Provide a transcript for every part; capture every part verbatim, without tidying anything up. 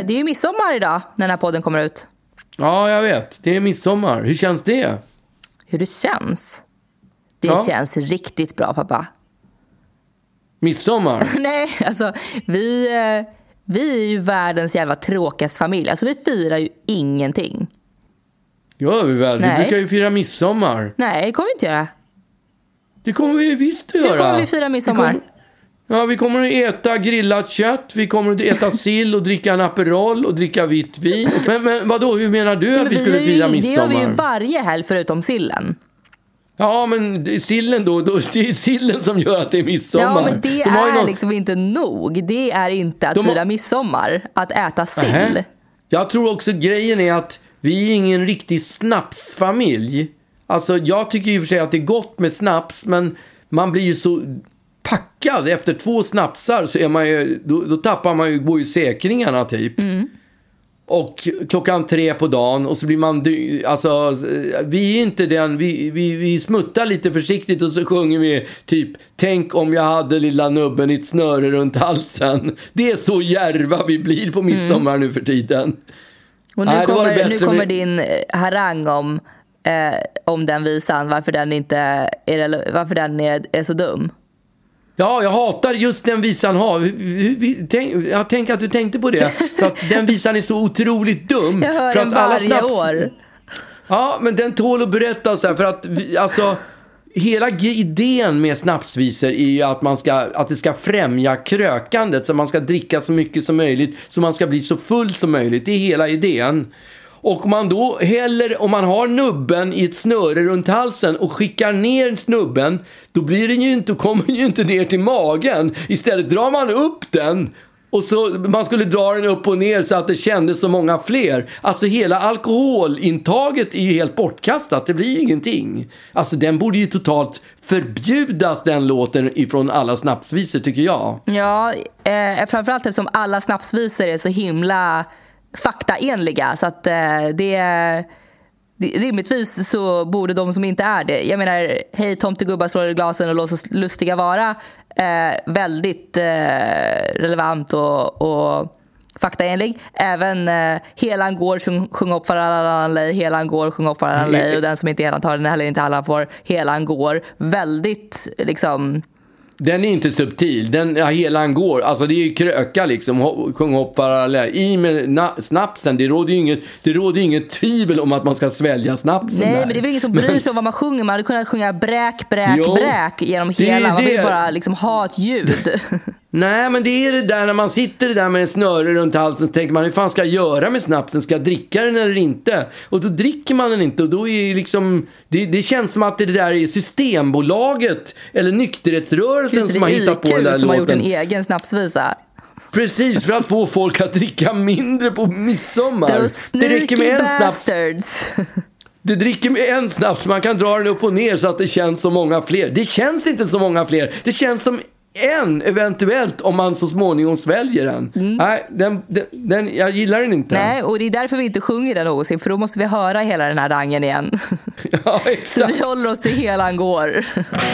det är ju midsommar idag när den här podden kommer ut. Ja, jag vet. Det är midsommar. Hur känns det? Hur det känns? Det ja. känns riktigt bra, pappa. Midsommar? Nej, alltså vi, vi är ju världens jävla tråkigaste familj. Alltså vi firar ju ingenting. Gör vi väl? Nej. Vi brukar ju fira midsommar. Nej, det kommer vi inte göra. Det kommer vi visst att göra. Hur kommer vi fira midsommar? Vi kommer, ja, vi kommer att äta grillat kött. Vi kommer att äta sill och dricka en Aperol och dricka vitt vin. Men, men vadå, hur menar du att vi, vi skulle fira ju, midsommar? Det gör vi ju varje helg förutom sillen. Ja, men sillen då, då, det är sillen som gör att det är midsommar. Ja, men det De är någon... liksom inte nog. Det är inte att De... fira midsommar, att äta sill. Äh. Jag tror också grejen är att vi är ingen riktig snapsfamilj. Alltså, jag tycker ju för sig att det är gott med snaps, men man blir ju så packad. Efter två snapsar så är man ju, då, då tappar man ju, går ju säkringarna typ. Mm. Och klockan tre på dagen och så blir man, alltså vi är inte den, vi, vi, vi smuttar lite försiktigt och så sjunger vi typ tänk om jag hade lilla nubben i ett snöre runt halsen. Det är så järva vi blir på midsommar mm. nu för tiden. Och nu Nej, kommer, nu kommer med... din harang om, eh, om den visan, varför den inte är, varför den är, är så dum. Ja, jag hatar just den visan ha. Tänk, jag tänker att du tänkte på det. För att den visan är så otroligt dum. Jag hör för den att varje alla snaps... år. Ja, men den tål att berätta så här. För att, alltså, hela idén med snapsvisor är ju att, man ska, att det ska främja krökandet. Så man ska dricka så mycket som möjligt. Så man ska bli så full som möjligt. Det är hela idén. Och man då heller, om man har nubben i ett snöre runt halsen och skickar ner snubben, då blir den ju inte, kommer den ju inte ner till magen. Istället drar man upp den och så man skulle dra den upp och ner så att det kändes så många fler. Alltså hela alkoholintaget är ju helt bortkastat. Det blir ju ingenting. Alltså den borde ju totalt förbjudas, den låten, ifrån alla snapsvisor, tycker jag. Ja, eh, framförallt eftersom alla snapsvisor är så himla faktaenliga, så att eh, det, det rimligtvis så borde de som inte är det, jag menar hej tomtegubbar slår i glasen och låtsas lustiga vara, eh, väldigt eh, relevant och, och faktaenlig. Även eh, helan går sjung, sjung upp för alla lej, helan går sjung upp för alla lej, och den som inte helan tar den heller inte alla får, helan går, väldigt liksom. Den är inte subtil. Den, ja, helan går. Alltså det är ju kröka liksom. Sjung hopp parallell. I med na- snapsen. Det råder ju inget, det råder inget tvivel om att man ska svälja snapsen. Nej, där. men det är väl ingen som bryr sig om vad man sjunger. Man hade kunnat sjunga bräk, bräk, jo, bräk genom hela. Man vill bara liksom ha ett ljud. Nej, men det är det där när man sitter där med en snöre runt halsen, så tänker man, hur fan ska jag göra med snapsen? Ska jag dricka den eller inte? Och då dricker man den inte, och då är liksom, det, det känns som att det där är Systembolaget eller nykterhetsrörelsen Just, som har hittat på den där som låten. har gjort en egen snapsvisa. Precis, för att få folk att dricka mindre på midsommar. Those det räcker med en bastards. snaps. Det dricker med en snaps, man kan dra den upp och ner så att det känns så många fler. Det känns inte så många fler. Det känns som en, eventuellt, om man så småningom sväljer den. Mm. Nej, den, den, den, jag gillar den inte. Nej, och det är därför vi inte sjunger den någonsin, för då måste vi höra hela den här rangen igen. Ja, exakt. Så vi håller oss till helan går.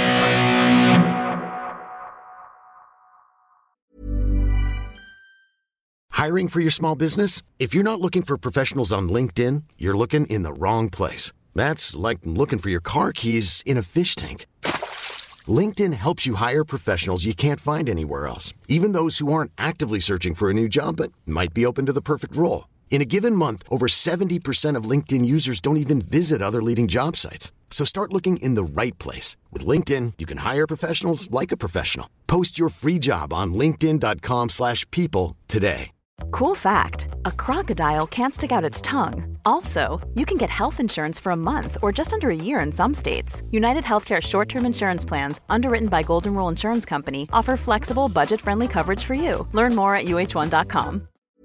Hiring for your small business? If you're not looking for professionals on LinkedIn, you're looking in the wrong place. That's like looking for your car keys in a fish tank. LinkedIn helps you hire professionals you can't find anywhere else, even those who aren't actively searching for a new job but might be open to the perfect role. In a given month, over seventy percent of LinkedIn users don't even visit other leading job sites. So start looking in the right place. With LinkedIn, you can hire professionals like a professional. Post your free job on linkedin dot com slash people today. Cool fact, a crocodile can't stick out its tongue. Also, you can get health insurance for a month or just under a year in some states. United Healthcare short-term insurance plans, underwritten by Golden Rule Insurance Company, offer flexible, budget-friendly coverage for you. Learn more at u h one dot com.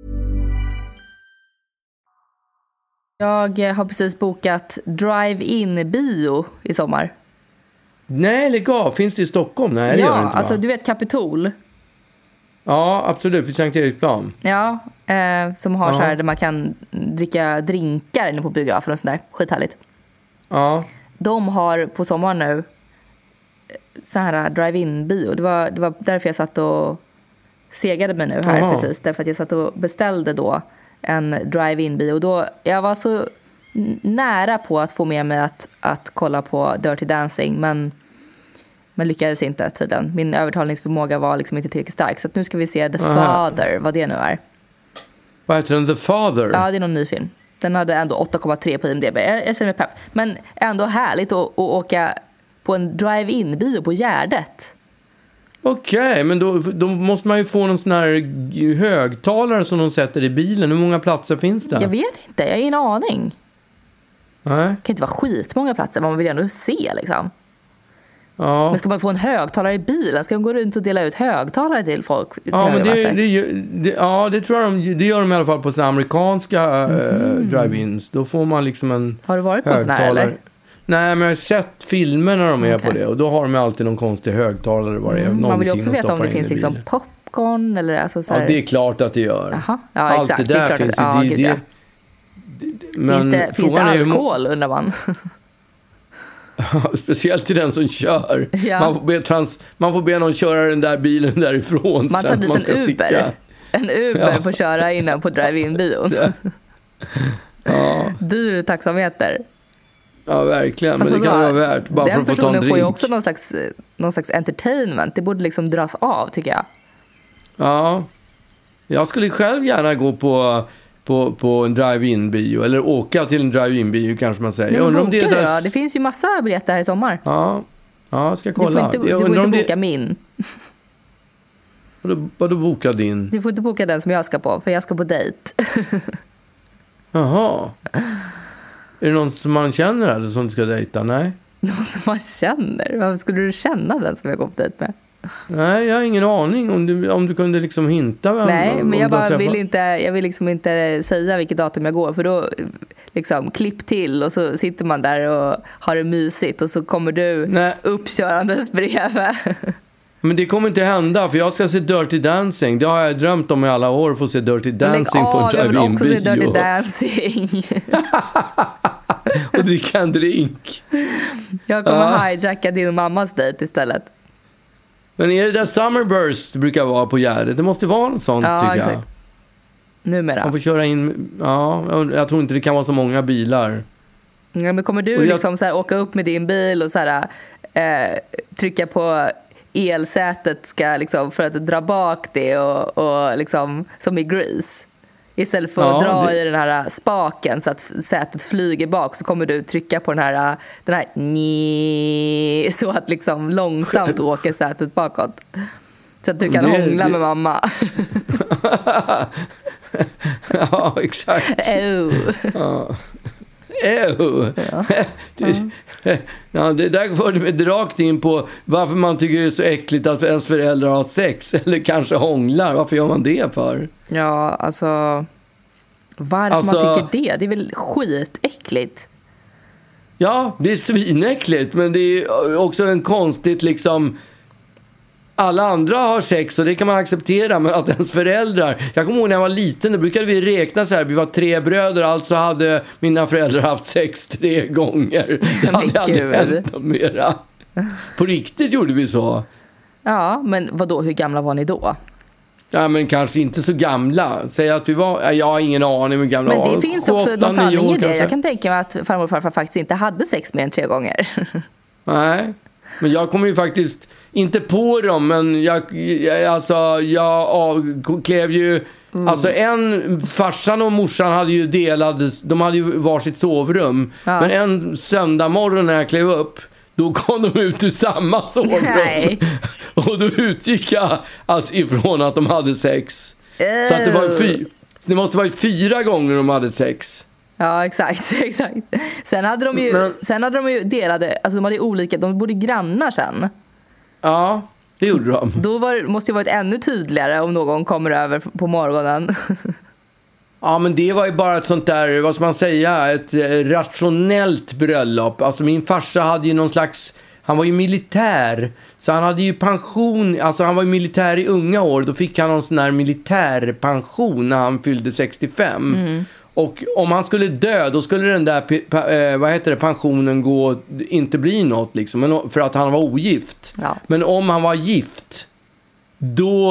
Jag har precis bokat drive-in-bio i sommar. Nej, lägg av. Finns det i Stockholm? Nej, det ja, gör det inte, alltså va? du vet Kapitol. Ja, absolut. Vid Sankt Eriksplan. Ja, eh, som har ja. så här där man kan dricka drinkar inne på biografen och sådär. Skithärligt. Ja. De har på sommaren nu så här drive-in-bio. Det var, det var därför jag satt och segade mig nu här Aha. precis. Därför att jag satt och beställde då en drive-in-bio. Och då, jag var så nära på att få med mig att, att kolla på Dirty Dancing. Men, men lyckades inte tydligen. Min övertalningsförmåga var liksom inte tillräckligt stark. Så att nu ska vi se The Aha. Father, vad det nu är. Vad heter den? The Father? Ja, det är någon ny film. Den hade ändå åtta komma tre på I M D B. Jag, jag känner mig pepp. Men ändå härligt att, att åka på en drive-in-bio på Gärdet. Okej, okay, men då, då måste man ju få någon sån här högtalare som de sätter i bilen. Hur många platser finns det? Jag vet inte, jag har ingen aning. Nej. Det kan inte vara skitmånga platser, man vill ändå se liksom. Ja. Men ska man få en högtalare i bilen? Ska de gå runt och dela ut högtalare till folk? Till ja, men det, det, det, det, ja, det tror jag de, det gör de i alla fall på sina amerikanska mm. äh, drive-ins. Då får man liksom en Har du varit på sån här eller? Nej, men jag har sett filmer när de är okay. på det. Och då har de alltid någon konstig högtalare. Var det mm. Man vill ju också veta om det finns liksom popcorn eller alltså så här... Ja, det är klart att det gör. Aha. Ja, allt exakt. det där det finns ju. Ja, det, gud, det, ja. det, det, men finns det, finns det alkohol, undrar man? Speciellt till den som kör. Ja. Man, får be trans, man får be någon köra den där bilen därifrån. Man tar dit man en Uber. Sticka. En Uber ja. får köra innan på drive-in-bion. Ja. Dyr taxameter. Ja, verkligen. Men det kan vara värt bara för att få ta en drink. Den personen får ju också någon slags, någon slags entertainment. Det borde liksom dras av, tycker jag. Ja. Jag skulle själv gärna gå på... På, på en drive-in-bio. Eller åka till en drive-in-bio kanske man säger. Jag undrar om det, är det, dess... det finns ju massa biljetter här i sommar. Ja, ja jag ska kolla. Du får inte, jag du får inte det... boka min. Vadå, vadå boka din? Du får inte boka den som jag ska på. För jag ska på dejt. Jaha. Är det någon som man känner eller som ska dejta? Nej. Någon som man känner? Varför skulle du känna den som jag går på dejt med? Nej, jag har ingen aning om du, om du kunde liksom hinta. Vem, Nej, men jag bara träffa... vill inte, jag vill liksom inte säga vilket datum jag går. För då liksom klipp till och så sitter man där och har det mysigt. Och så kommer du Nej. uppkörandes bredvid. Men det kommer inte hända, för jag ska se Dirty Dancing. Det har jag drömt om i alla år, att få se Dirty Dancing av, på en drive-in-bio. Jag vill också se Dirty Dancing. Och dricka en drink. Jag kommer ja. hijacka din mammas dejt istället. Men är det där Summerburst det brukar vara på Gärdet? Det måste vara något sånt, ja, tycker exakt. jag. Numera. Man får köra in... Ja, jag tror inte det kan vara så många bilar. Ja, men kommer du jag... liksom så här, åka upp med din bil och så här, eh, trycka på elsätet ska, liksom, för att dra bak det och, och liksom, som i Grease? Istället för ja, att dra det... i den här spaken så att sätet flyger bak, så kommer du trycka på den här, den här nj, så att liksom långsamt åker sätet bakåt. Så att du kan det, hångla det... med mamma. Ja, exakt. Oh. Ja. Ew. Ja. Det, ja, det där får du rakt in på varför man tycker det är så äckligt att ens föräldrar har sex eller kanske hånglar. Varför gör man det för? Ja, alltså varför alltså, man tycker det? Det är väl skitäckligt. Ja, det är svinäckligt, men det är också en konstigt liksom... Alla andra har sex och det kan man acceptera, men att ens föräldrar... Jag kommer ihåg när jag var liten, då brukade vi räkna så här. Vi var tre bröder, alltså hade mina föräldrar haft sex tre gånger. Det hade aldrig hänt något mera. På riktigt gjorde vi så. Ja, men vadå, hur gamla var ni då? Ja, men kanske inte så gamla. Säg att vi var... Jag har ingen aning hur gamla men var. Men det finns också någon sanning i det. Jag kan tänka mig att farmor och farfar faktiskt inte hade sex mer än tre gånger. Nej, men jag kommer ju faktiskt... Inte på dem, men jag, jag, alltså, jag klev ju... Mm. Alltså en, farsan och morsan hade ju delade, de hade ju varsitt sovrum. Ja. Men en söndag morgon när jag klev upp, då kom de ut ur samma sovrum. Nej. Och då utgick jag att, ifrån att de hade sex. Uh. Så att det var fy, det måste vara fyra gånger de hade sex. Ja, exakt, exakt. Sen hade de ju, men, sen hade de ju delade, alltså de hade olika, de bodde grannar sen. Ja, det gjorde de. Då var, måste det varit ännu tydligare om någon kommer över på morgonen. Ja, men det var ju bara ett sånt där, vad ska man säga, ett rationellt bröllop. Alltså min farsa hade ju någon slags, han var ju militär. Så han hade ju pension, alltså han var ju militär i unga år. Då fick han någon sån här militärpension när han fyllde sextiofem. Mm. Och om han skulle dö, då skulle den där eh, vad heter det, pensionen gå, inte bli något liksom, för att han var ogift. Ja. Men om han var gift, då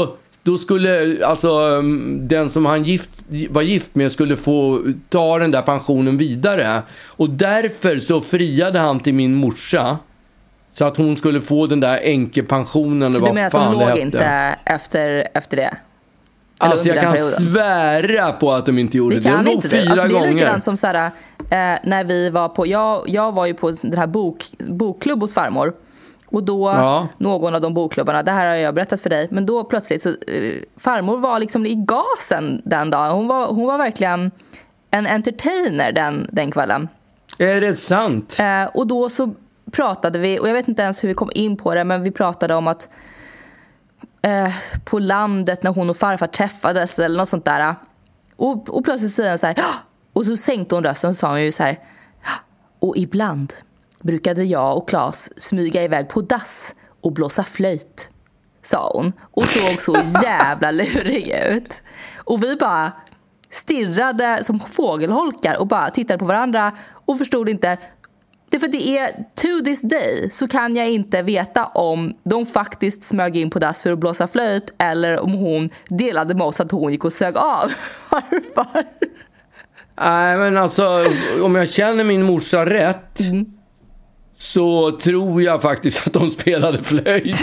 då skulle alltså den som han gift, var gift med skulle få ta den där pensionen vidare. Och därför så friade han till min morsa. Så att hon skulle få den där änkepensionen. Så du menar att de låg inte efter, efter det? Alltså jag kan perioden. svära på att de inte gjorde det. Det kan de inte fyra alltså, det är gånger. likadant som så här, eh, när vi var på, jag, jag var ju på den här bok, bokklubb hos farmor. Och då, ja. någon av de bokklubbarna, det här har jag berättat för dig, men då plötsligt så, eh, farmor var liksom i gasen den dagen. Hon var, hon var verkligen en entertainer den, den kvällen. Är det sant? Eh, och då så pratade vi, och jag vet inte ens hur vi kom in på det, men vi pratade om att eh, på landet när hon och farfar träffades eller något sånt där. Och, och plötsligt säger hon så här, och så sänkte hon rösten och sa hon ju så här, och ibland brukade jag och Claes smyga iväg på dass och blåsa flöjt, sa hon. Och såg så jävla lurig ut. Och vi bara stirrade som fågelholkar och bara tittade på varandra och förstod inte. Det är för det är, to this day så kan jag inte veta om de faktiskt smög in på dass för att blåsa flöjt eller om hon delade med oss att hon gick och sög av. Varför? Nej, men alltså om jag känner min morsa rätt mm. så tror jag faktiskt att de spelade flöjt.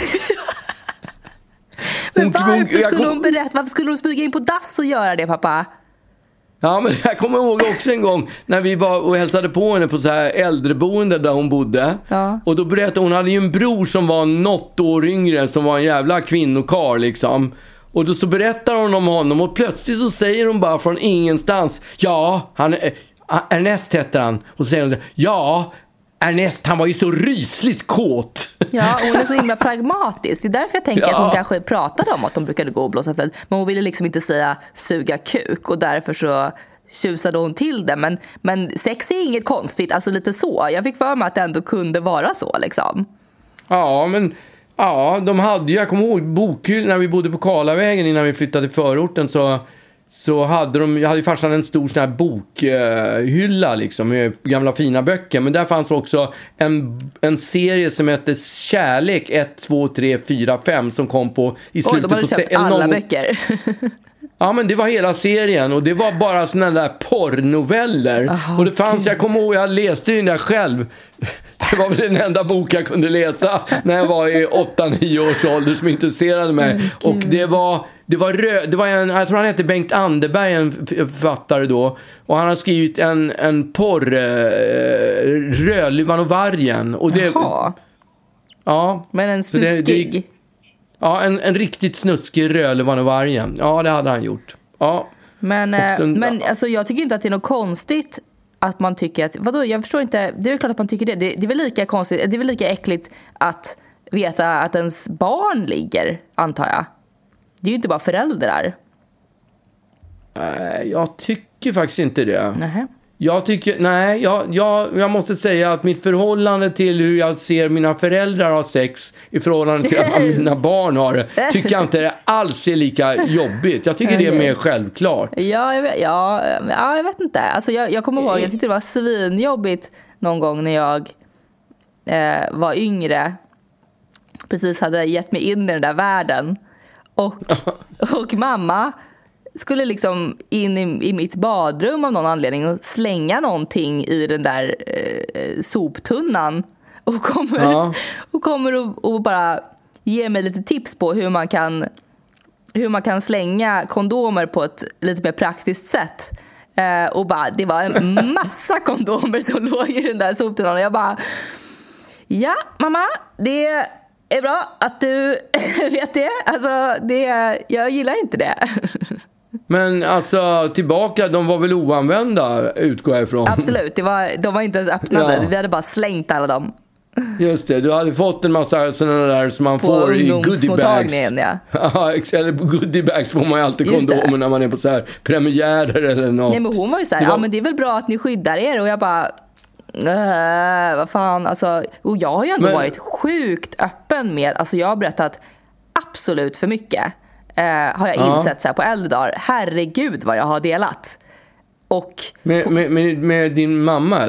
Men hon, varför hon, skulle kom... hon berätta? Varför skulle hon smyga in på dass och göra det, pappa? Ja, men jag kommer ihåg också en gång när vi var och hälsade på henne på så här äldreboende där hon bodde. Ja. Och då berättade hon, hade ju en bror som var något år yngre, som var en jävla kvinnokar liksom. Och då så berättar hon om honom och plötsligt så säger hon bara från ingenstans, ja, han är, Ernest heter han. Och så säger hon, ja, Ernest, han var ju så rysligt kåt. Ja, hon är så himla pragmatisk. Det är därför jag tänker ja. att hon kanske pratade om att de brukade gå och blåsa flöjt. Men hon ville liksom inte säga suga kuk. Och därför så tjusade hon till det. Men, men sex är inget konstigt, alltså lite så. Jag fick för mig att det ändå kunde vara så liksom. Ja, men ja, de hade ju, jag kommer ihåg bokhyll när vi bodde på Karlavägen innan vi flyttade till förorten, så så hade de, jag hade ju farsan en stor sån här bokhylla liksom med gamla fina böcker, men där fanns också en, en serie som hette Kärlek ett, två, tre, fyra, fem som kom på i slutet. Oj, de hade på köpt se- alla någon... böcker. Ja, men det var hela serien och det var bara såna där porrnoveller. Oh, och det fanns, Gud. Jag kommer ihåg, jag läste ju den där själv. Det var väl den enda bok jag kunde läsa när jag var i åtta nio års ålder som intresserade mig. Mm, och det var det var rö, det var en, jag tror han hette Bengt Anderberg, en författare då, och han har skrivit en en porr eh, Rödluvan och vargen och det Jaha. Ja, men en snuskig. Det, det, ja, en en riktigt snuskig Rödluvan och vargen. Ja, det hade han gjort. Ja. Men den, men alltså jag tycker inte att det är något konstigt att man tycker att, vadå, jag förstår inte, det är väl klart att man tycker det. Det, det är väl lika konstigt, det är väl lika äckligt att veta att ens barn ligger, antar jag. Det är ju inte bara föräldrar. Nej, jag tycker faktiskt inte det. Nähä. Jag tycker, nej, jag, jag, jag måste säga att mitt förhållande till hur jag ser mina föräldrar ha sex i förhållande till att mina barn har det, tycker jag inte det alls är lika jobbigt. Jag tycker det är mer självklart. Ja, jag vet, ja, ja, jag vet inte. Alltså jag, jag kommer ihåg, jag tyckte det var svinjobbigt någon gång när jag eh, var yngre. Precis hade gett mig in i den där världen. Och, och mamma skulle liksom in i, i mitt badrum av någon anledning och slänga någonting i den där eh, soptunnan och kommer, ja. och, kommer och, och bara ge mig lite tips på hur man kan hur man kan slänga kondomer på ett lite mer praktiskt sätt. Eh, och bara, det var en massa kondomer som låg i den där soptunnan och jag bara, ja mamma, det är bra att du vet det. Alltså, det, jag gillar inte det. Men alltså tillbaka, de var väl oanvända, utgår jag ifrån. Absolut, det var, de var inte ens öppnade. Ja. Vi hade bara slängt alla dem. Just det, du hade fått en massa sådana där som man på får i goodiebags. Ja. Ja, eller på goodiebags får man ju alltid kondomer när man är på så här premiärer eller något. Nej, men hon var ju så här, var... ja men det är väl bra att ni skyddar er. Och jag bara, äh, vad fan, alltså. Och jag har ju ändå men... varit sjukt öppen med, alltså jag har berättat absolut för mycket. Uh, har jag ja. insett så här på äldre dagar. Herregud vad jag har delat. Och med, med, med, med din mamma eller?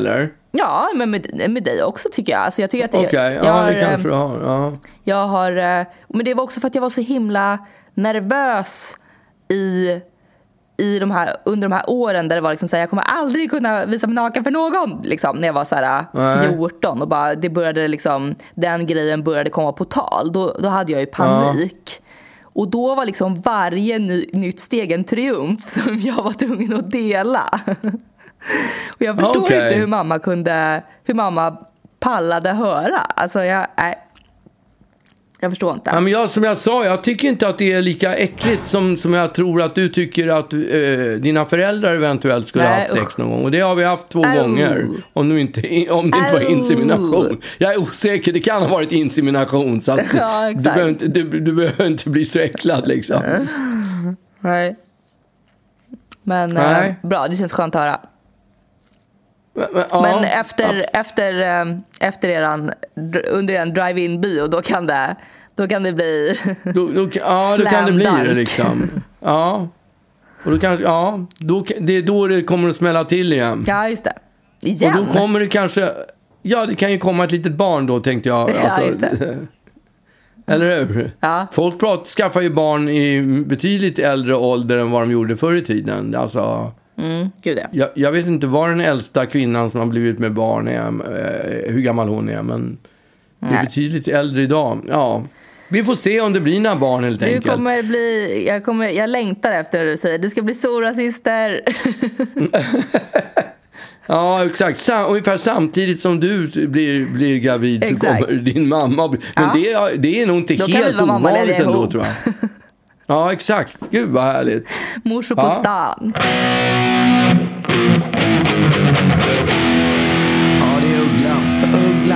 Ja, men med, med dig också tycker jag. Alltså jag tycker att det, Okej, jag ja har, det kanske du har. Ja. Jag har, men det var också för att jag var så himla nervös i, i de här, under de här åren där det var liksom så här, jag kommer aldrig kunna visa mig naken för någon liksom, när jag var så här fjorton och bara, det började liksom, den grejen började komma på tal. Då, då hade jag ju panik. Ja. Och då var liksom varje ny, nytt steg en triumf som jag var tvungen att dela. Och jag förstår okay. inte hur mamma kunde, hur mamma pallade höra. Alltså jag, nej. Jag förstår inte. Ja, men jag, som jag sa, jag tycker inte att det är lika äckligt som, som jag tror att du tycker att uh, dina föräldrar eventuellt skulle ha haft sex någon gång. Och det har vi haft två uh. gånger. Om, du inte, om det inte var insemination. Jag är osäker, det kan ha varit insemination. Så att ja, du, behöver inte, du, du behöver inte bli så äcklad liksom. Nej. Men Nej. Uh, bra, det känns skönt att höra. Men, men, ja, men efter, ja. efter, efter eran, under en drive-in bio, då kan det, då kan det bli då, då, ja, då kan det bli det liksom. Ja. Och då kan, ja, då, det är då det kommer att smälla till igen. Ja, just det. Igen. Och då kommer det kanske, ja det kan ju komma ett litet barn då, tänkte jag. Alltså, ja, just det. Eller hur? Ja. Folk pratar, skaffar ju barn i betydligt äldre ålder än vad de gjorde förr i tiden. Alltså... Mm, gud ja. jag, jag vet inte var den äldsta kvinnan som har blivit med barn är, eh, hur gammal hon är, men det är Nej. betydligt äldre idag. Ja, vi får se om det blir några barn helt du enkelt. Kommer bli, jag, kommer, jag längtar efter att du säger, du ska bli stora syster. Ja, exakt. Sam, ungefär samtidigt som du blir, blir gravid exakt. Så kommer din mamma bli, men ja. det, det är nog inte då helt ovanligt ändå, tror jag. Ja, exakt. Gud vad härligt. Morsor på ja. stan. Ja, det är Uggla. Uggla.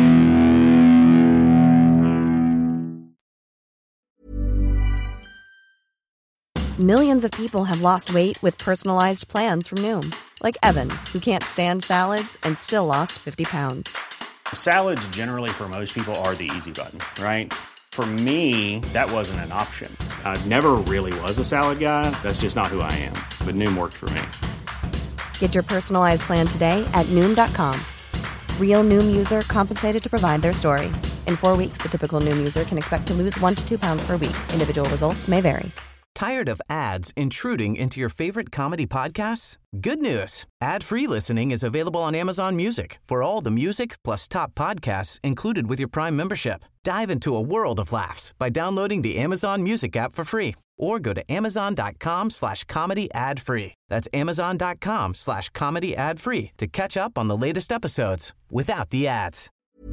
Millions of people have lost weight with personalized plans from Noom. Like Evan, who can't stand salads and still lost fifty pounds. Salads generally for most people are the easy button, right? For me, that wasn't an option. I never really was a salad guy. That's just not who I am. But Noom worked for me. Get your personalized plan today at Noom dot com. Real Noom user compensated to provide their story. In four weeks, the typical Noom user can expect to lose one to two pounds per week. Individual results may vary. Tired of ads intruding into your favorite comedy podcasts? Good news. Ad-free listening is available on Amazon Music for all the music plus top podcasts included with your Prime membership. Dive into a world of laughs by downloading the Amazon Music app for free or go to amazon.com slash comedy ad free. That's amazon.com slash comedy ad free to catch up on the latest episodes without the ads.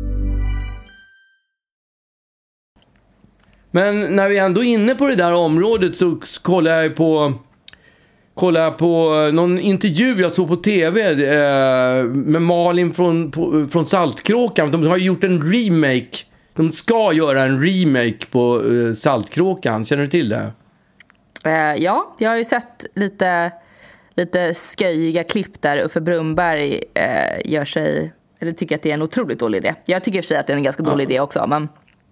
Men när vi ändå är inne på det där området så kollar jag på kollar jag på någon intervju jag såg på tv eh, med Malin från, på, från Saltkråkan. De har gjort en remake. De ska göra en remake på eh, Saltkråkan. Känner du till det? Eh, ja, jag har ju sett lite, lite sköjiga klipp där Uffe Brunnberg eh, gör sig, eller tycker att det är en otroligt dålig idé. Jag tycker i och för sig att det är en ganska dålig ja. idé också, men...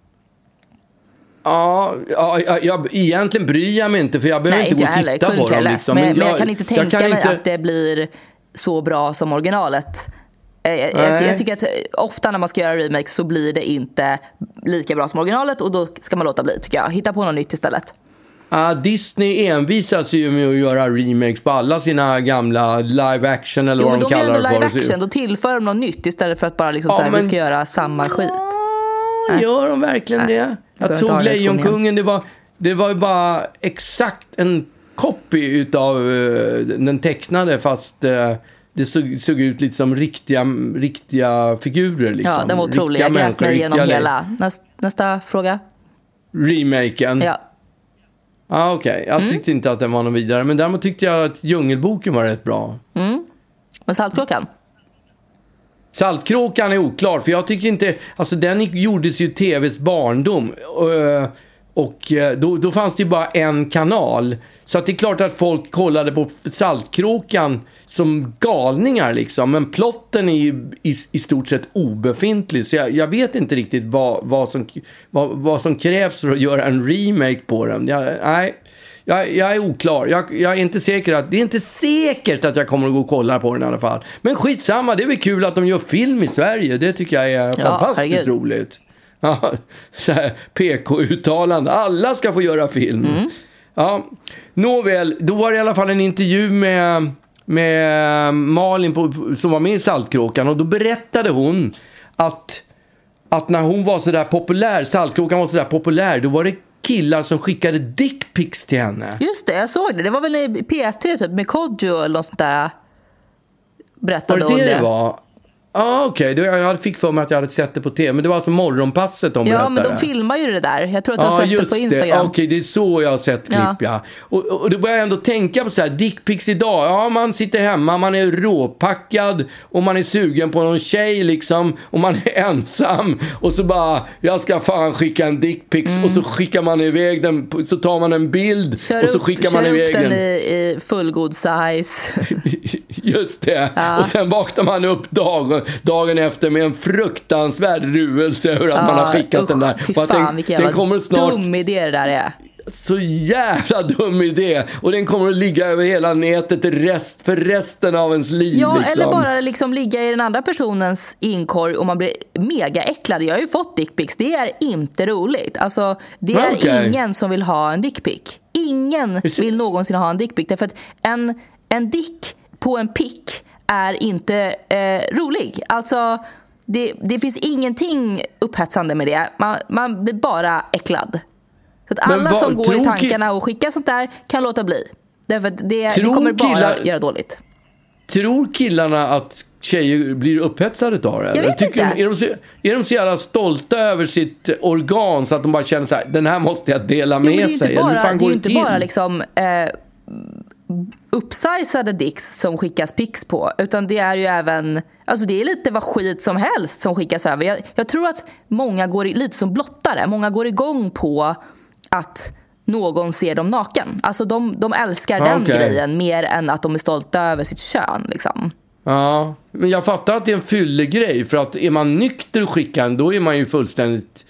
Ja, ja jag, jag, egentligen bryr jag mig inte, för jag behöver Nej, inte gå och titta heller. på dem. Liksom. Men, men, men jag, jag kan inte tänka kan mig inte... att det blir så bra som originalet. Jag, jag, jag tycker att ofta när man ska göra remake så blir det inte lika bra som originalet, och då ska man låta bli, tycker jag. Hitta på något nytt istället. Uh, Disney envisas ju med att göra remakes på alla sina gamla live action eller jo, vad de, de kallar det för. Jo, de gör ändå live action. Då tillför de något nytt istället för att bara liksom ja, så här, men... vi ska göra samma skit. Ja, gör de verkligen Nej. det? Jag tror Lejonkungen, det var, det var ju bara exakt en copy utav uh, den tecknade, fast uh, det såg, såg ut lite som riktiga, riktiga figurer. Liksom. Ja, den var otrolig. Jag grät mig igenom hela. Nästa, nästa fråga. Remaken? Ja. Ah, okej. Okay. Jag tyckte mm. inte att den var någon vidare. Men däremot tyckte jag att Djungelboken var rätt bra. Mm. Men Saltkråkan? Saltkråkan är oklar. För jag tycker inte... Alltså den gjordes ju tvs barndom. Och då, då fanns det ju bara en kanal. Så att det är klart att folk kollade på Saltkråkan som galningar liksom. Men plotten är ju i, i stort sett obefintlig. Så jag, jag vet inte riktigt vad, vad, som, vad, vad som krävs för att göra en remake på den. Jag, nej, Jag, jag är oklar. Jag, jag är inte säker att, det är inte säkert att jag kommer att gå och kolla på den i alla fall. Men skitsamma, det är väl kul att de gör film i Sverige. Det tycker jag är ja, fantastiskt herregud. roligt. Ja, så här P K-uttalande. Alla ska få göra film. Mm. Ja, nåväl, då var det i alla fall en intervju med, med Malin på, som var med i Saltkråkan. Och då berättade hon att, att när hon var så där populär, Saltkråkan var så där populär, då var det killar som skickade dickpics till henne. Just det, jag såg det. Det var väl i P tre typ med Kodjo eller något sånt där. Berättade var det hon det. det var? Ja, ah, okej. Okay. Jag fick för mig att jag hade sett det på tv. Men det var alltså morgonpasset de berättade. Ja, men de filmar ju det där. Jag tror att du ah, har sett det på Instagram. Okej, okay, det är så jag har sett klipp, ja. ja. Och, och då börjar jag ändå tänka på så här, dickpics idag. Ja, man sitter hemma, man är råpackad och man är sugen på någon tjej liksom. Och man är ensam. Och så bara, jag ska fan skicka en dickpics. Mm. Och så skickar man iväg den, så tar man en bild. Kör och så upp, skickar man iväg den. den i, i fullgod size. Just det. Ja. Och sen vaknar man upp dag, dagen efter med en fruktansvärd ruelse över att ja, man har skickat usch, den där. Fy fan, den, vilken den kommer snart, dum idé det där är. Så jävla dum idé. Och den kommer att ligga över hela nätet rest, för resten av ens liv. Ja, liksom. Eller bara liksom ligga i den andra personens inkorg och man blir mega äcklad. Jag har ju fått dickpics. Det är inte roligt. Alltså, det är okay. ingen som vill ha en dickpic. Ingen vill någonsin ha en dickpic. Därför att en, en dick på en pick är inte eh, rolig. Alltså, det, det finns ingenting upphetsande med det. Man, man blir bara äcklad. Så att alla vad, som går i tankarna och skickar sånt där kan låta bli. Därför att det, det kommer bara killar, göra dåligt. Tror killarna att tjejer blir upphetsade av det? Jag vet Tycker inte. De, är, de så, är de så jävla stolta över sitt organ så att de bara känner så här, den här måste jag dela med jo, det sig? Bara, Eller fan det är går ju inte till? bara liksom... Eh, uppsizade dicks som skickas pics på, utan det är ju även, alltså det är lite vad skit som helst som skickas över. Jag, jag tror att många går i, lite som blottare, många går igång på att någon ser dem naken. Alltså de, de älskar den okay. grejen mer än att de är stolta över sitt kön liksom. Ja, men jag fattar att det är en fyllegrej, för att är man nykter och skickar en, då är man ju fullständigt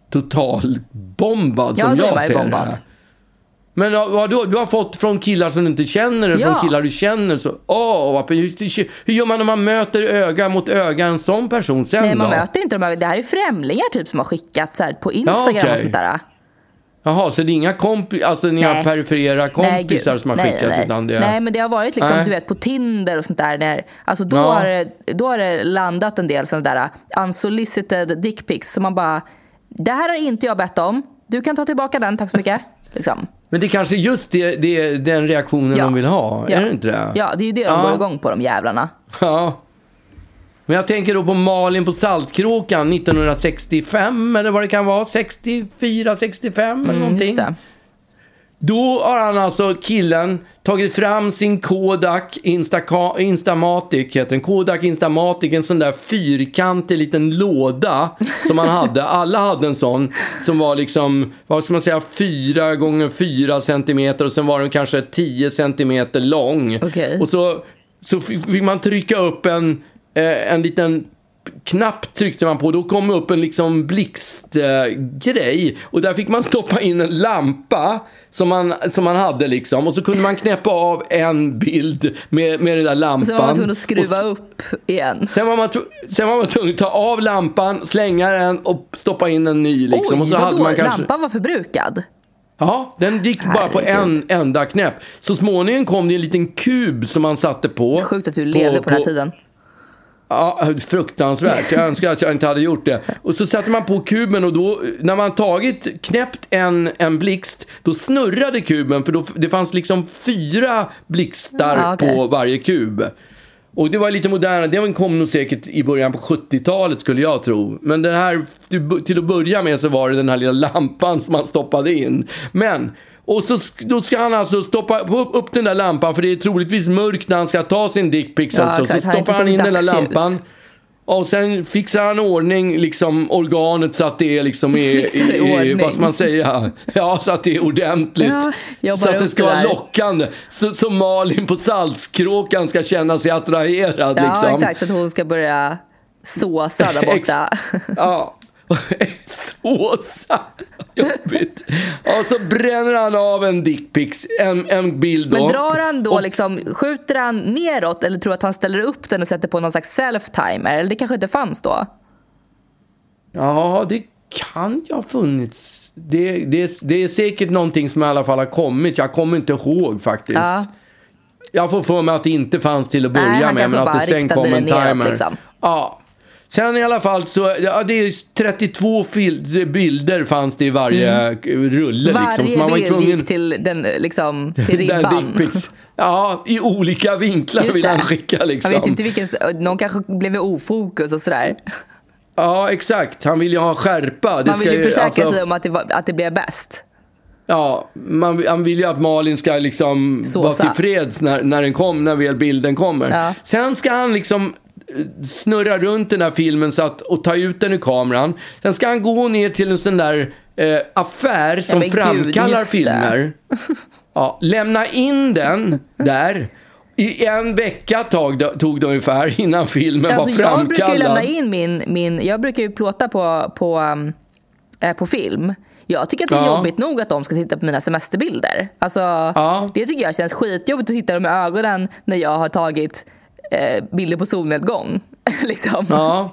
totalbombad ja, som då jag är man ju ser bombad. det. Men vad du, du har fått från killar som du inte känner eller ja. från killar du känner så, åh, hur, hur gör man när man möter öga mot öga en sån person sen? Nej, man då? möter inte dem. Det här är främlingar typ som har skickat så här, på Instagram ja, okay. och sånt där. Jaha, så det är inga kompi- alltså ni har perifera kompisar nej, som har nej, skickat nej. utan det. Nej, men det har varit liksom nej. du vet på Tinder och sånt där när, alltså då ja. har det, då har det landat en del sådana där unsolicited dick pics som man bara, det här har inte jag bett om. Du kan ta tillbaka den, tack så mycket. Liksom. Men det är kanske just det, det, den reaktionen ja. de vill ha, ja. är det inte det? Ja, det är ju det de ja. går igång på, de jävlarna. Ja. Men jag tänker då på Malin på Saltkråkan nittonhundrasextiofem eller vad det kan vara, sextiofyra, sextiofem eller mm, någonting. Just det. Då har han alltså, killen, tagit fram sin Kodak Instaca- Instamatic, heter den. Kodak Instamatic, en sån där fyrkantig liten låda som man hade. Alla hade en sån som var liksom, vad ska man säga, fyra gånger fyra centimeter och sen var den kanske tio centimeter lång. Okay. Och så, så fick man trycka upp en, eh, en liten knapp tryckte man på, då kom det upp en liksom blixtgrej eh, och där fick man stoppa in en lampa som man, som man hade liksom, och så kunde man knäppa av en bild med, med den där lampan. Sen var man tvungen att skruva och, upp igen. Sen var man, sen var man tvungen att ta av lampan, slänga den och stoppa in en ny liksom. Oj, och så vadå? hade man kanske... Lampan var förbrukad? Ja, den gick Herregud. bara på en enda knäpp. Så småningom kom det en liten kub som man satte på. Så sjukt att du levde på, på den här tiden. Ja, fruktansvärt. Jag önskar att jag inte hade gjort det. Och så satte man på kuben och då, när man tagit, knäppt en, en blixt, då snurrade kuben, för då, det fanns liksom fyra blixtar ja, okay. på varje kub. Och det var lite moderna, det kom nog säkert i början på sjuttiotalet skulle jag tro. Men den här, till att börja med så var det den här lilla lampan som man stoppade in. Men... Och så då ska han alltså stoppa upp den där lampan, för det är troligtvis mörkt när han ska ta sin dickpics ja, också. Så stoppar han in den där lampan och sen fixar han ordning liksom organet så att det är liksom är, är, är vad ska man säga? Ja, så att det är ordentligt. Ja, så att det ska vara lockande. Så, så Malin på Saltkråkan ska känna sig attraherad ja, liksom. Ja, exakt, så att hon ska börja såsa där borta. Ja. Såsa. jobbigt. Och så bränner han av en dickpics, en, en bild då. Men drar han då och, liksom, skjuter han neråt eller tror att han ställer upp den och sätter på någon slags self-timer? Eller det kanske inte fanns då? Ja, det kan ju ha funnits. Det, det, det är säkert någonting som i alla fall har kommit. Jag kommer inte ihåg faktiskt. Ja. Jag får för mig att det inte fanns till att börja Nej, med, men att det sen kom en timer. Liksom. Ja. Sen i alla fall så, ja, det är trettiotvå fil- bilder fanns det i varje mm. rulle. Varje liksom. Så man bild var tvungen... gick till, den, liksom, till ribban. Ja, i olika vinklar vill han skicka. Liksom. Jag vet inte vilken, någon kanske blev i ofokus och sådär. Ja, exakt. Han vill ju ha skärpa. Det man vill ju ska, försäkra alltså, sig om att det, var, att det blev bäst. Ja, man, man vill ju att Malin ska liksom vara tillfreds när, när den kom, när väl bilden kommer. Ja. Sen ska han liksom snurra runt den här filmen så att, och ta ut den ur kameran. Sen ska han gå ner till en sån där eh, affär som ja, framkallar Gud, filmer. Ja, lämna in den där. I en vecka tog det, tog det ungefär innan filmen alltså, var framkallad. Jag brukar ju lämna in min, min jag brukar ju plåta på, på, äh, på film. Jag tycker att det är ja. jobbigt nog att de ska titta på mina semesterbilder. Alltså, ja. Det tycker jag känns skitjobbigt att titta dem i ögonen när jag har tagit eh, bilder på solnedgång. liksom. Ja.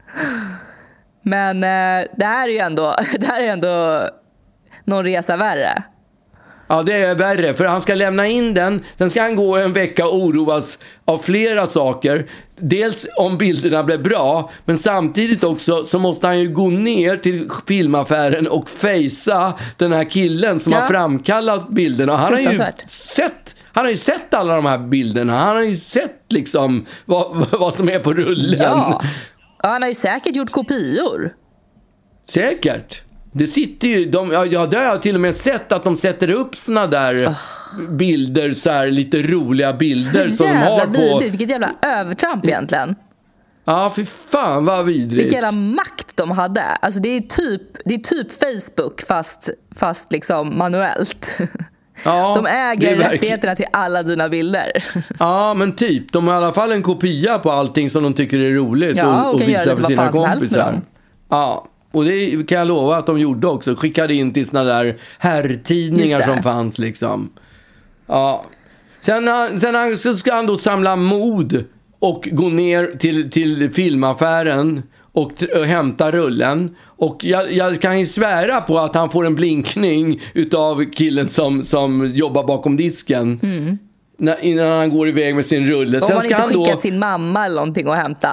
Men eh, det här är ju ändå, det här är ändå någon resa värre. Ja, det är värre, för han ska lämna in den. Sen ska han gå en vecka och oroas av flera saker. Dels om bilderna blev bra, men samtidigt också så måste han ju gå ner till filmaffären och fejsa den här killen som ja. har framkallat bilderna. Han har ju sett, han har ju sett alla de här bilderna. Han har ju sett liksom vad, vad som är på rullen. Ja. Ja, han har ju säkert gjort kopior. Säkert. Det sitter ju, de, ja, ja, det har jag till och med sett att de sätter upp såna där oh. bilder, så här lite roliga bilder så som de har på. Vidrigt. Vilket jävla övertramp egentligen. Ja, för fan vad vidrigt. Vilken jävla makt de hade. Alltså det är typ, det är typ Facebook fast, fast liksom manuellt. Ja, de äger rättigheterna till alla dina bilder. Ja, men typ. De har i alla fall en kopia på allting som de tycker är roligt. Ja, och, och kan visa göra det för sina kompisar. Ja. Och det kan jag lova att de gjorde också. Skickade in till såna där herrtidningar som fanns liksom. Ja. Sen, sen så ska han då samla mod och gå ner till, till filmaffären och, och hämta rullen. Och jag, jag kan ju svära på att han får en blinkning utav killen som, som jobbar bakom disken. Mm. När, innan han går iväg med sin rulle. Om sen man ska inte han skickat då... sin mamma eller någonting och hämta.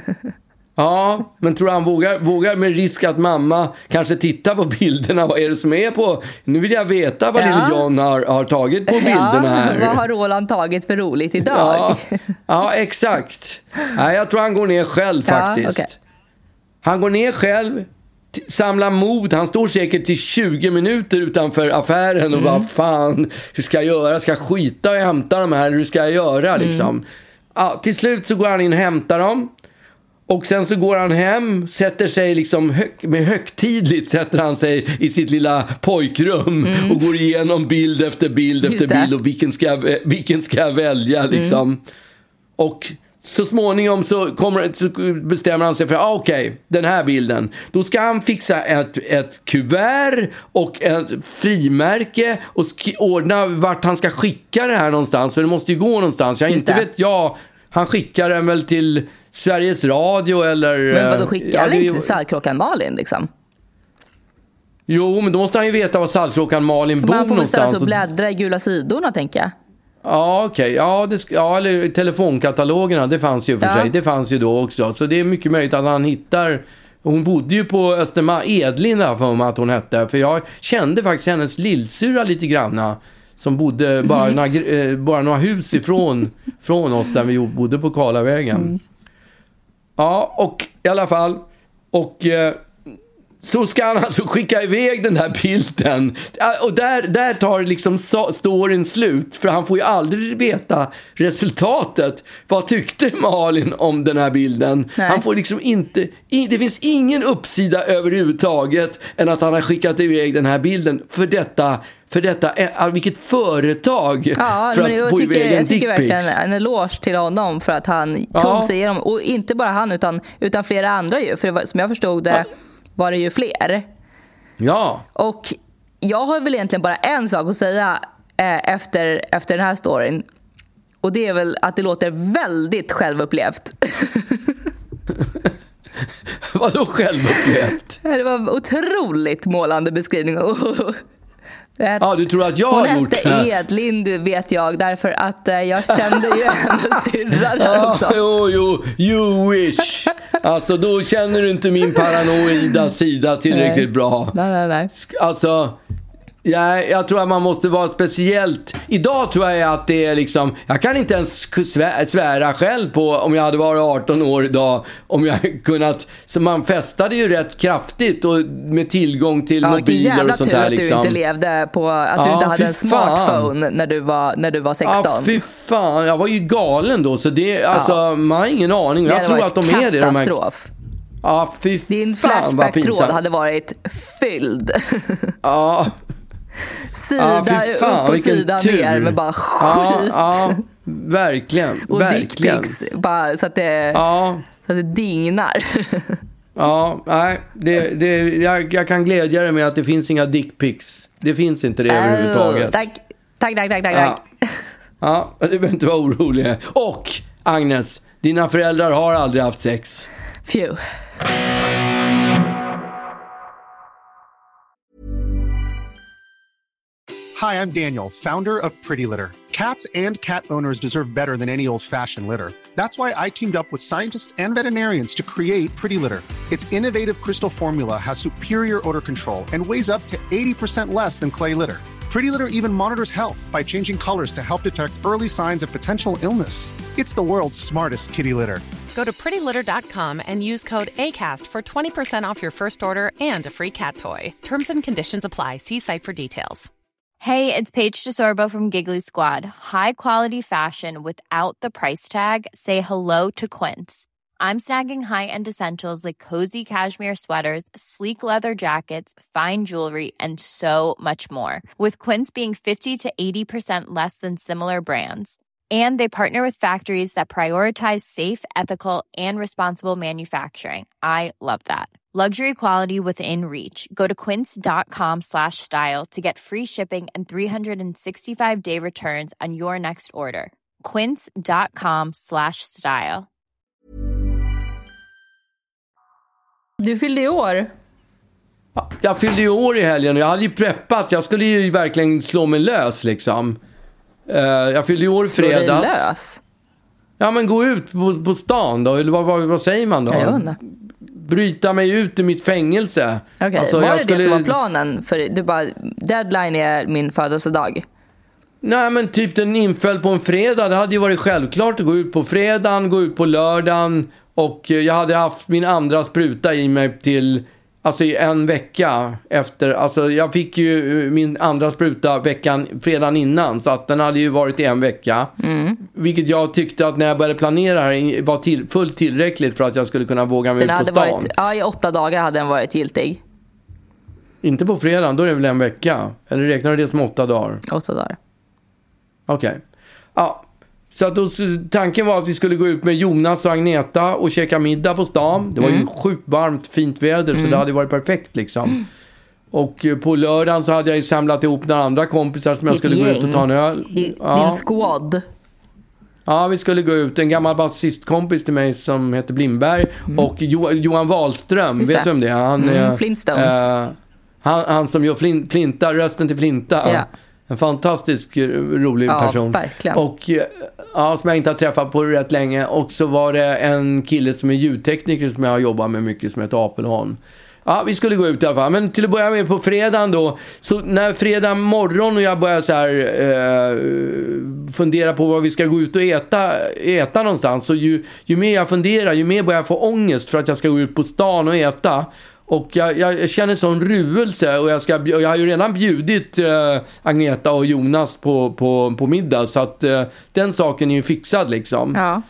Ja, men tror han vågar, vågar med risk att mamma kanske tittar på bilderna. Vad är det som är på? Nu vill jag veta vad ja. lille John har, har tagit på bilderna här. Ja, vad har Roland tagit för roligt idag? Ja, ja exakt. Nej, jag tror han går ner själv faktiskt. Ja, okay. Han går ner själv, t- samlar mod. Han står säkert till tjugo minuter utanför affären och mm. bara fan, hur ska jag göra? Ska jag skita och hämta dem här? Hur ska jag göra liksom? Mm. Ja, till slut så går han in och hämtar dem. Och sen så går han hem, sätter sig liksom hög, med högtidligt sätter han sig i sitt lilla pojkrum mm. och går igenom bild efter bild efter bild och vilken ska, vilken ska jag välja liksom. Mm. Och så småningom så, kommer, så bestämmer han sig för ah, okej, okay, den här bilden. Då ska han fixa ett, ett kuvert och ett frimärke och sk- ordna vart han ska skicka det här någonstans. För det måste ju gå någonstans. Jag inte vet jag, han skickar den väl till Sveriges Radio eller... Men vadå, skickar han inte till Saltkråkan Malin liksom? Jo, men då måste han ju veta var Saltkråkan Malin bor någonstans. Man får väl ställa sig och bläddra i gula sidorna, tänker jag. Ja, okej. Okay. Ja, det, ja, eller telefonkatalogerna, det fanns ju för ja. sig. Det fanns ju då också. Så det är mycket möjligt att han hittar... Hon bodde ju på Östermalm, Edlina för mig att hon hette. För jag kände faktiskt hennes lillsyrra lite granna. Som bodde bara, mm. några, bara några hus ifrån från oss där vi bodde på Karlavägen. Mm. Ja, och i alla fall. Och eh, så ska han alltså skicka iväg den här bilden. Och där, där tar liksom so- storyn slut. För han får ju aldrig veta resultatet. Vad tyckte Malin om den här bilden? Nej. Han får liksom inte... I, det finns ingen uppsida överhuvudtaget än att han har skickat iväg den här bilden. För detta... För detta, vilket företag ja, för men att jag få tycker, iväg en jag tycker dickpics. verkligen en eloge till honom för att han ja. tog sig igenom. Och inte bara han utan, utan flera andra ju. För det var, som jag förstod det ja. var det ju fler. Ja. Och jag har väl egentligen bara en sak att säga eh, efter, efter den här storyn. Och det är väl att det låter väldigt självupplevt. Vadå självupplevt? Det var en otroligt målande beskrivning. Ja, du tror att jag har gjort det? Hon hette Edlind, vet jag, därför att eh, jag kände ju hennes syrra där ja, också. Jo, jo, you wish. Alltså, då känner du inte min paranoida sida tillräckligt nej. bra. Nej, nej, nej. Alltså... Ja, jag tror att man måste vara speciellt. Idag tror jag att det är liksom, jag kan inte ens svära själv på om jag hade varit arton år idag, om jag kunnat, så man festade ju rätt kraftigt och med tillgång till ja, mobiler och sånt där. Ja, jävla tur att liksom. du inte levde på, att ja, du inte hade en smartphone fan. när du var, när du var sexton. Ja, fy fan, jag var ju galen då, så det, alltså, ja. man har ingen aning. Jag tror att de är det. Katastrof. De ja, fy Din fan, flashback-tråd hade varit fylld. Ja. Sida ja, upp och sida tur. ner med bara skit. Ja, ja verkligen. Och verkligen. dickpics, bara så att det, ja. så att det dignar. Ja, nej, det, det, jag, jag kan glädja dig med att det finns inga dickpics. Det finns inte det oh, överhuvudtaget. Tack, tack, tack, tack, tack. Ja, ja, du behöver inte vara orolig. Och, Agnes, dina föräldrar har aldrig haft sex. Phew. Hi, I'm Daniel, founder of Pretty Litter. Cats and cat owners deserve better than any old-fashioned litter. That's why I teamed up with scientists and veterinarians to create Pretty Litter. Its innovative crystal formula has superior odor control and weighs up to eighty percent less than clay litter. Pretty Litter even monitors health by changing colors to help detect early signs of potential illness. It's the world's smartest kitty litter. Go to pretty litter dot com and use code ACAST for twenty percent off your first order and a free cat toy. Terms and conditions apply. See site for details. Hey, it's Paige DeSorbo from Giggly Squad. High quality fashion without the price tag. Say hello to Quince. I'm snagging high-end essentials like cozy cashmere sweaters, sleek leather jackets, fine jewelry, and so much more. With Quince being fifty to eighty percent less than similar brands. And they partner with factories that prioritize safe, ethical, and responsible manufacturing. I love that. Luxury quality within reach. Go to quince.com slash style to get free shipping and three sixty-five day returns on your next order. Quince.com slash style. Du fyllde i år. Jag fyllde i år i helgen och jag hade ju preppat. Jag skulle ju verkligen slå mig lös liksom. Uh, jag fyllde i år fredags. Slå dig lös? Ja, men gå ut på, på stan då. Eller vad, vad, vad säger man då? Jag undrar. Bryta mig ut i mitt fängelse. Okay. Alltså, var det skulle... det som var planen? För du bara, deadline är min födelsedag. Nej, men typ den inföll på en fredag. Det hade ju varit självklart att gå ut på fredagen, gå ut på lördagen. Och jag hade haft min andra spruta i mig till, alltså i en vecka efter. Alltså jag fick ju min andra spruta veckan, fredagen innan. Så att den hade ju varit i en vecka. Mm. Vilket jag tyckte att när jag började planera här var till, fullt tillräckligt för att jag skulle kunna våga mig den ut på stan. Varit, ja, i åtta dagar hade den varit giltig. Inte på fredagen, då är det väl en vecka. Eller räknar du det som åtta dagar? Åtta dagar. Okej. Okay. Ja. Så att då, tanken var att vi skulle gå ut med Jonas och Agneta och käka middag på stan. Det var mm. ju sjukt varmt, fint väder, mm. så det hade varit perfekt liksom. Mm. Och på lördagen så hade jag ju samlat ihop några andra kompisar som jag skulle gäng. gå ut och ta en öl. I, ja. Din squad. Ja, vi skulle gå ut. En gammal basistkompis till mig som heter Blindberg mm. och jo, Johan Wahlström, vet du om det? Han, mm, Flintstones. Äh, han, han som gör flint, Flinta, rösten till Flinta. Ja. En fantastisk rolig ja, person. Verkligen. Och ja, som jag inte har träffat på rätt länge. Och så var det en kille som är ljudtekniker som jag har jobbat med mycket som heter Apelholm. Ja, vi skulle gå ut i alla fall. Men till att börja med på fredagen då. Så när fredag morgon och jag börjar så här eh, fundera på vad vi ska gå ut och äta, äta någonstans. Så ju, ju mer jag funderar, ju mer börjar jag få ångest för att jag ska gå ut på stan och äta. Och jag, jag känner sån ruelse och jag, ska, och jag har ju redan bjudit eh, Agneta och Jonas på, på, på middag. Så att eh, den saken är ju fixad liksom. Ja.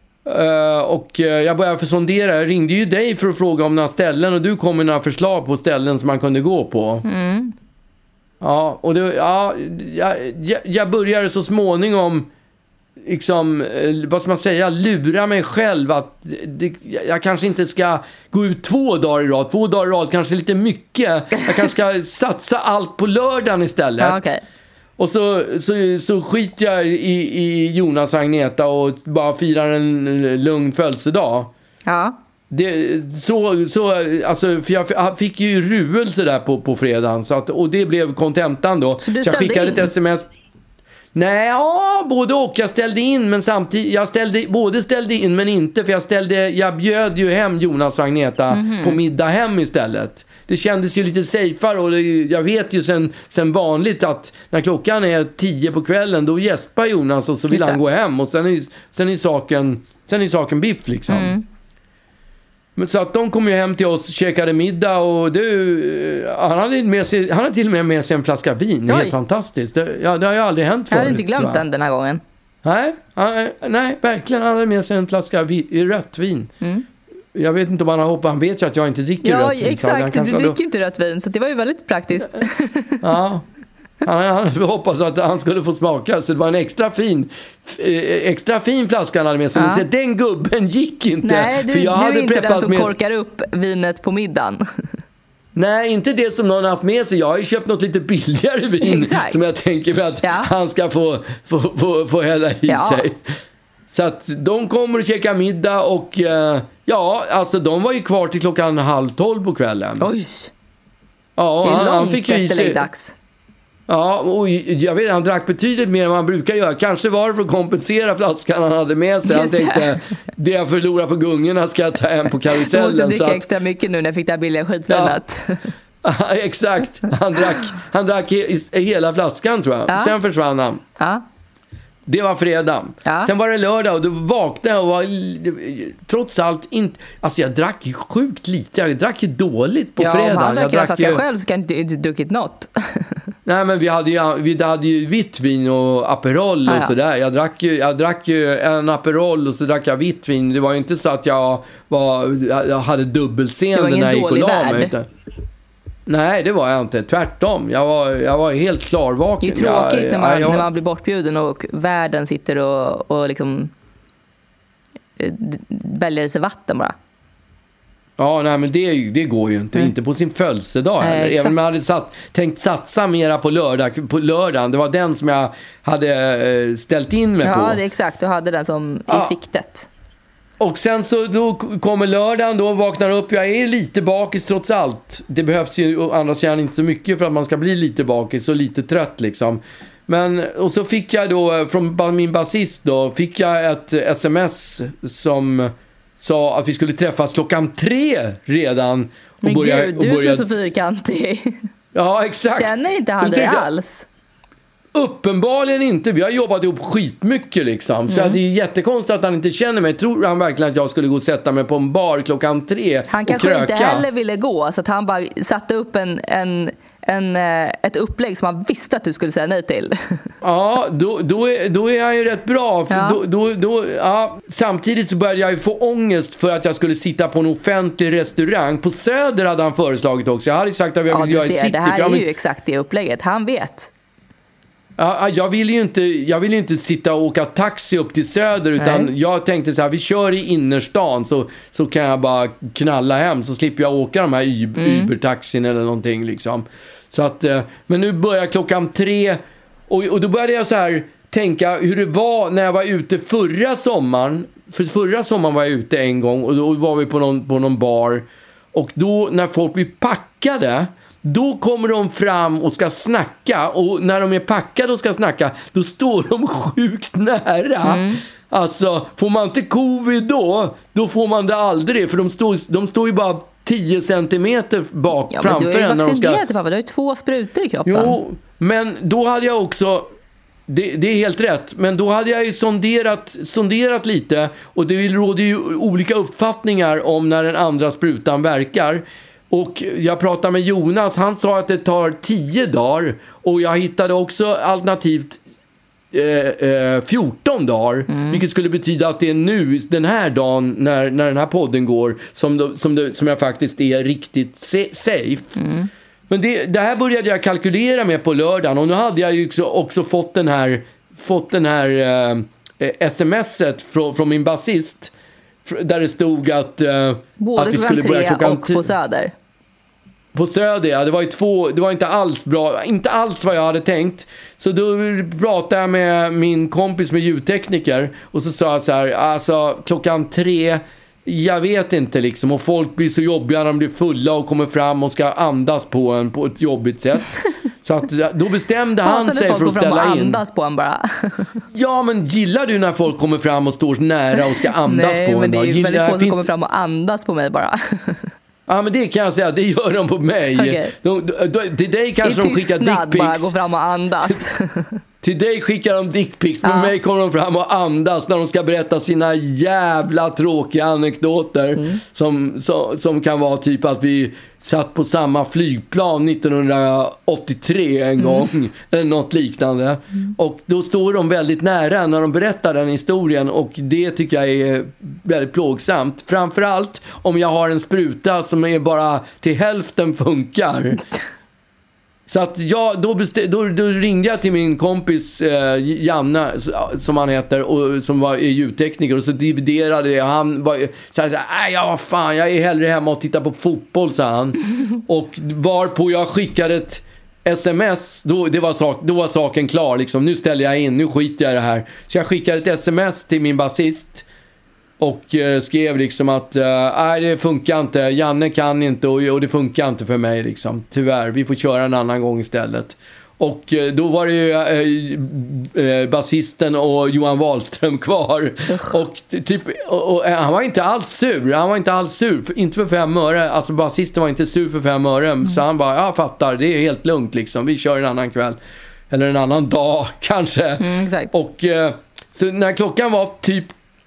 Uh, och uh, jag började för sondera. Jag ringde ju dig för att fråga om några ställen och du kom med några förslag på ställen som man kunde gå på. Mm. Ja, och det, ja, jag, jag, jag började så småningom liksom, vad ska man säga, lura mig själv att det, jag kanske inte ska gå ut två dagar i rad. Två dagar i rad kanske lite mycket. Jag kanske ska satsa allt på lördagen istället. Ja, okay. Och så, så, så skiter jag i, i Jonas och Agneta och bara firar en lugn födelsedag. Ja. Det, så, så, alltså, för jag fick ju ruelse där på, på fredagen så att, och det blev kontentan då. Så du så jag skickade in? ett sms. Nej, ja, både och. Jag ställde in, men samtidigt jag ställde, både ställde in men inte, för jag ställde, jag bjöd ju hem Jonas och Agneta mm-hmm. på middag hem istället. Det kändes ju lite safeare, och det, jag vet ju sen, sen vanligt att när klockan är tio på kvällen då gäspar Jonas och så vill han gå hem, och sen är, sen är saken sen är saken biff liksom. Mm. Men så att de kom ju hem till oss, käkade middag, och du, han hade med sig, han hade till och med med sig en flaska vin. Det är helt fantastiskt. Det, ja, det har ju aldrig hänt förut. Jag hade inte glömt den den här gången. Nej, han, nej, verkligen. Han hade med sig en flaska vi, rött vin. Mm. Jag vet inte om han har hoppat. Han vet ju att jag inte dricker ja, rött vin. Ja, exakt. Du dricker ju inte rött vin, så det var ju väldigt praktiskt. Ja. Han, han hoppas att han skulle få smaka, så det var en extra fin extra fin flaska han hade med sig. Ja. Men den gubben gick inte. Nej, du, för jag du hade är inte den som med... korkar upp vinet på middagen. Nej, inte det som någon har haft med sig. Jag har ju köpt något lite billigare vin. Exakt. Som jag tänker mig att ja. han ska få, få, få, få hälla i ja. sig. Så att de kommer och käka middag, och uh, ja, alltså de var ju kvar till klockan halv tolv på kvällen. Oj! Ja, det är han, långt han fick efter läggdags. Ja, och jag vet, han drack betydligt mer än vad han brukar göra. Kanske var det för att kompensera flaskan han hade med sig. Han tänkte, det jag förlorar på gungorna ska jag ta hem på karusellen. Jag måste dricka så att... extra mycket nu när jag fick det här billiga skitvinet. Ja, exakt. Han drack, han drack he- hela flaskan, tror jag. Ja. Sen försvann han. Ja. Det var fredag. Ja. Sen var det lördag, och då vaknade jag och var trots allt inte... Alltså jag drack ju sjukt lite. Jag drack ju dåligt på ja, fredag. Om han drack jag en flaska ju... själv så kan du inte druckit något. Nej, men vi hade ju, vi hade ju vitt vin och Aperol och ah, ja. sådär. Jag drack, ju, jag drack ju en Aperol och så drack jag vitt vin. Det var ju inte så att jag, var, jag hade dubbelseende när jag gick och la mig. Nej, det var jag inte. Tvärtom. Jag var, jag var helt klarvaken. Det är tråkigt jag, när, man, jag, när man blir bortbjuden och världen sitter och, och liksom väljer sig vatten bara. Ja, nej, men det, det går ju inte. Mm. Inte på sin födelsedag. Eh, Även om jag hade satt, tänkt satsa mera på, lördag, på lördagen. Det var den som jag hade ställt in mig ja, på. Ja, det är exakt. Du hade den som ja. i siktet. Och sen så då kommer lördagen, då vaknar upp. Jag är lite bakis trots allt. Det behövs ju å andra sidan inte så mycket för att man ska bli lite bakis och lite trött liksom. Men, och så fick jag då från min basist då, fick jag ett sms som sa att vi skulle träffas klockan tre redan. Och men börja, gud, du och börja... som är så fyrkantig. Ja, exakt. Känner inte han dig alls? Uppenbarligen inte. Vi har jobbat ihop skitmycket liksom. Mm. Så det är jättekonstigt att han inte känner mig. Tror han verkligen att jag skulle gå och sätta mig på en bar klockan tre Han och kanske kröka? Inte heller ville gå, så att han bara satte upp en, en, en, ett upplägg som han visste att du skulle säga nej till. Ja, då, då, är, då är han ju rätt bra. För ja. Då, då, då, ja. Samtidigt så började jag ju få ångest för att jag skulle sitta på en offentlig restaurang. På Söder hade han föreslagit också. Jag hade sagt att jag ville ja, göra i city. Det här är ju exakt det upplägget. Han vet. Ja, jag vill ju inte, jag vill inte sitta och åka taxi upp till Söder, utan nej. Jag tänkte så här, vi kör i innerstan så, så kan jag bara knalla hem, så slipper jag åka de här Uber, mm. Uber-taxin eller någonting liksom. Så att, men nu börjar klockan tre och, och då började jag så här tänka hur det var när jag var ute förra sommaren. För förra sommaren var jag ute en gång och då var vi på någon, på någon bar, och då när folk blir packade, då kommer de fram och ska snacka. Och när de är packade och ska snacka, då står de sjukt nära. Mm. Alltså, får man inte covid då, då får man det aldrig. För de står, de står ju bara tio centimeter bak ja, framför en. Ja, men du är ju vaccinerad, ska... pappa. Du har ju två sprutor i kroppen. Jo, men då hade jag också... Det, det är helt rätt. Men då hade jag ju sonderat, sonderat lite. Och det råder ju olika uppfattningar om när den andra sprutan verkar. Och jag pratade med Jonas, han sa att det tar tio dagar. Och jag hittade också alternativt eh, eh, fjorton dagar. Mm. Vilket skulle betyda att det är nu, den här dagen, när, när den här podden går, som, då, som, det, som jag faktiskt är riktigt se- safe. Mm. Men det, det här började jag kalkylera med på lördagen. Och nu hade jag ju också, också fått den här, fått den här eh, eh, smset från, från min basist där det stod att, eh, både att vi klockan skulle börja tre klockan och på Söder. På Söder, ja. Det var ju två, det var inte alls bra, inte alls vad jag hade tänkt. Så då pratade jag med min kompis med ljudtekniker och så sa jag så här, alltså klockan tre, jag vet inte liksom, och folk blir så jobbiga när de blir fulla och kommer fram och ska andas på en på ett jobbigt sätt. Så att då bestämde han sig för att ställa in. Andas på en bara. Ja, men gillar du när folk kommer fram och står nära och ska andas Nej, på en? Nej, men det är ju Gillar, väldigt få som finns... kommer fram och andas på mig bara. Ja, men det kan jag säga, det gör de på mig. Okay. De, de, de, till dig kanske de skickar dickpics. bara gå fram och andas. Till dig skickar de dickpics, men ja. mig kommer de fram och andas när de ska berätta sina jävla tråkiga anekdoter. Mm. Som, som, som kan vara typ att vi satt på samma flygplan nittonhundraåttiotre en gång. Mm. Eller något liknande. Mm. Och då står de väldigt nära när de berättar den historien. Och det tycker jag är väldigt plågsamt. Framförallt om jag har en spruta som är bara till hälften funkar. Så att jag, då, bestä- då, då ringde jag till min kompis eh, Janne, som han heter, och som var ljudtekniker, och så dividerade jag. Han var så här, nej, ja, vad fan, jag är hellre hemma och tittar på fotboll, sa han. Och varpå jag skickade ett sms, då, det var sak, då var saken klar liksom. Nu ställer jag in, nu skiter jag i det här. Så jag skickade ett sms till min basist och eh, skrev liksom att nej, eh, det funkar inte, Janne kan inte, och, och det funkar inte för mig liksom, tyvärr, vi får köra en annan gång istället. Och eh, då var det ju eh, eh, basisten och Johan Wahlström kvar. Och, typ, och, och han var inte alls sur, han var inte alls sur, för, inte för fem öre, alltså basisten var inte sur för fem öre, mm. Så han bara, jag fattar, det är helt lugnt liksom, vi kör en annan kväll eller en annan dag kanske. Mm, exakt. Och eh, så när klockan var typ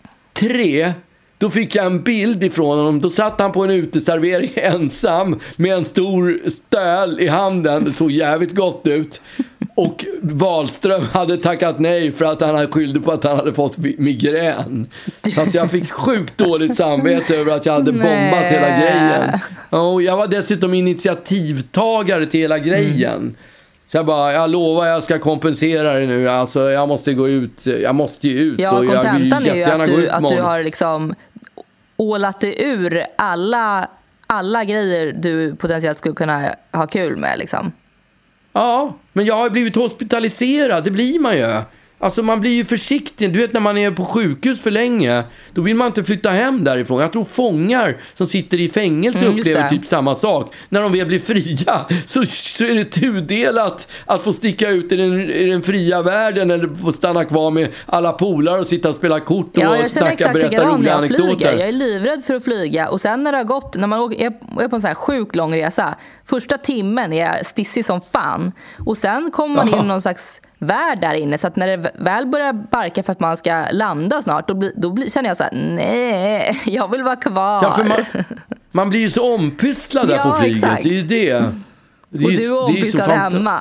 tre, då fick jag en bild ifrån honom. Då satt han på en uteservering ensam med en stor stöl i handen. Det såg jävligt gott ut. Och Wahlström hade tackat nej för att han hade skyllde på att han hade fått migrän. Så att jag fick sjukt dåligt samvete över att jag hade bombat nej. hela grejen. Och jag var dessutom initiativtagare till hela grejen. Mm. Så jag bara, jag lovar jag ska kompensera det nu. Alltså jag måste gå ut, jag måste ju ut. Ja, och kontentan är ju att du, att morgon. du har liksom ålat dig ur alla, alla grejer du potentiellt skulle kunna ha kul med liksom. Ja, men jag har blivit hospitaliserad, det blir man ju. Alltså man blir ju försiktig. Du vet när man är på sjukhus för länge, då vill man inte flytta hem därifrån. Jag tror fångar som sitter i fängelse mm, upplever typ samma sak. När de väl blir fria så, så är det tudelat att få sticka ut i den, i den fria världen eller få stanna kvar med alla polare och sitta och spela kort och ja, snacka, berätta roliga jag anekdoter. Flyger. Jag är livrädd för att flyga. Och sen när det har gått, när man är på en sån här sjuk lång resa, första timmen är jag stissig som fan. Och sen kommer man in i någon slags värld där inne, så att när det väl börjar barka för att man ska landa snart, då, bli, då bli, känner jag så här: nej, jag vill vara kvar. Ja, för man, man blir ju så ompysslad där ja, på flyget, exakt. det är ju det. det är, och du är ompysslad hemma.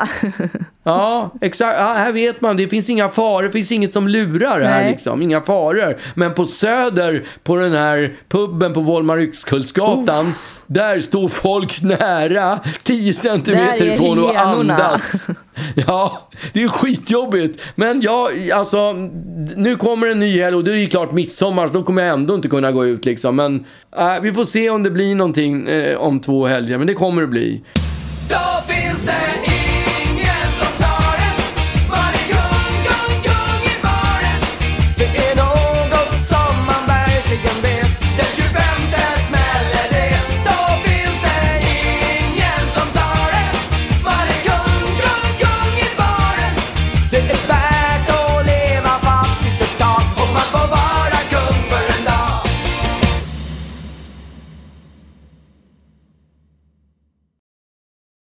Ja, exakt. Ja, här vet man, det finns inga faror, det finns inget som lurar här nej. liksom, inga faror. Men på Söder, på den här puben på Volmar Yxkullsgatan, där står folk nära tio centimeter ifrån och andas. Ja, det är skitjobbigt. Men ja, alltså nu kommer en ny helg och det är ju klart midsommar, så då kommer jag ändå inte kunna gå ut liksom. Men äh, vi får se om det blir någonting eh, om två helger, men det kommer det bli. Då finns det